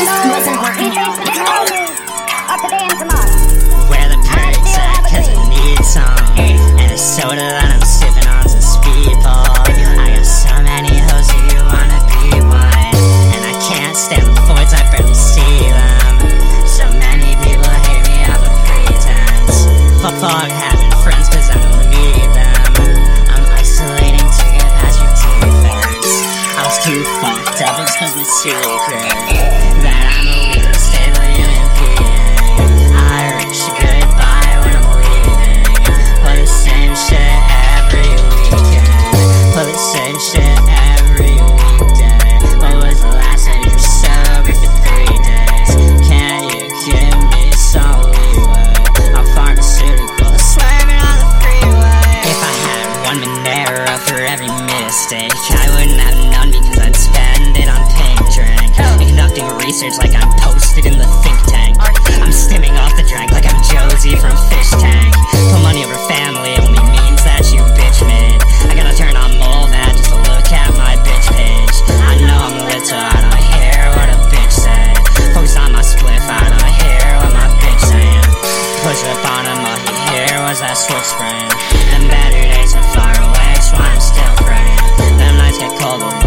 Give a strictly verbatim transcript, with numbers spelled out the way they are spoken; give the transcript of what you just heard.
Where the perks at, cause I need some. And a soda that I'm sipping on's a speedball. I got so many hoes, do you wanna be one? And I can't stand the Fords, I barely see them. So many people hate me out of pretense. Fuck fuck having friends cause I don't need them. I'm isolating to get past your defense. I was too fucked up, expose my secret that I'm a weak, stable human being. I wish goodbye when I'm leaving. Play the same shit every weekend. Play the same shit every weekday. What was the last time you were sober for three days? Can you give me some leeway? I'm pharmaceutical, swerving on the freeway. If I had one Monero for every mistake, I wouldn't have known because I'd spend it on pink drink. And conducting research like I'm posted in the think tank. I'm stimming off the drink like I'm Josie from Fish Tank. Put money over family only means that you bitch mid. I gotta turn on Molvat just to look at my bitch page. I know I'm lit so I don't hear what a bitch said. Focus on my spliff, I don't hear what my bitch saying. Push up on him, all he hear was that switch spraying. Them better days are far away, so I'm still praying. Them nights get cold.